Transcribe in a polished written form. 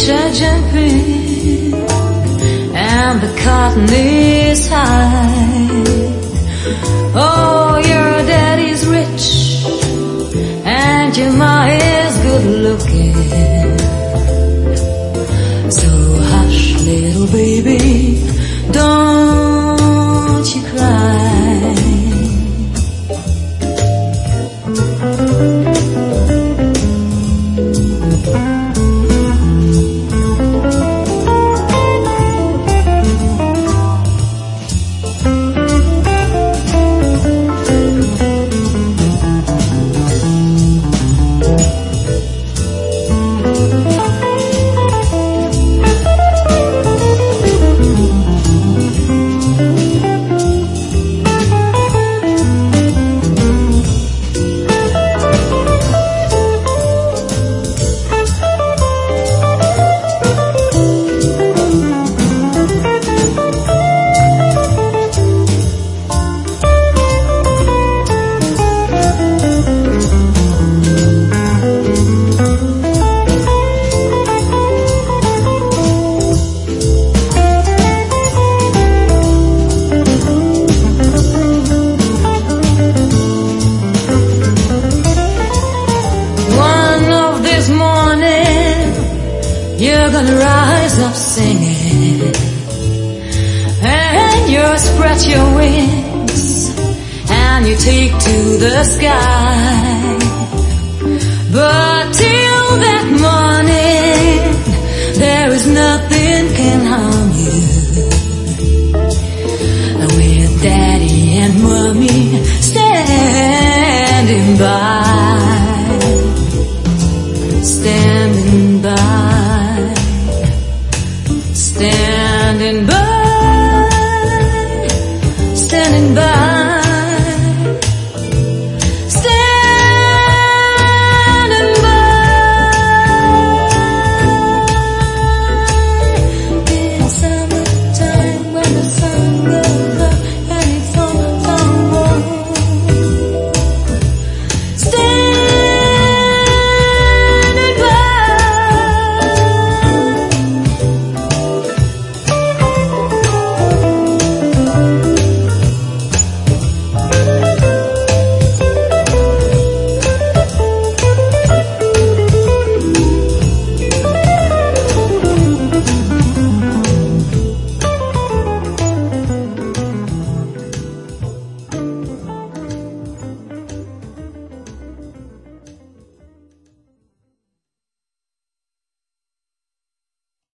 fish are jumping and the cotton is high. Oh, your daddy's rich and your ma is good looking. So hush, little baby, don't you cry. You're gonna rise up singing, and you spread your wings, and you take to the sky. But till that morning, there is nothing can harm you. With Daddy and Mommy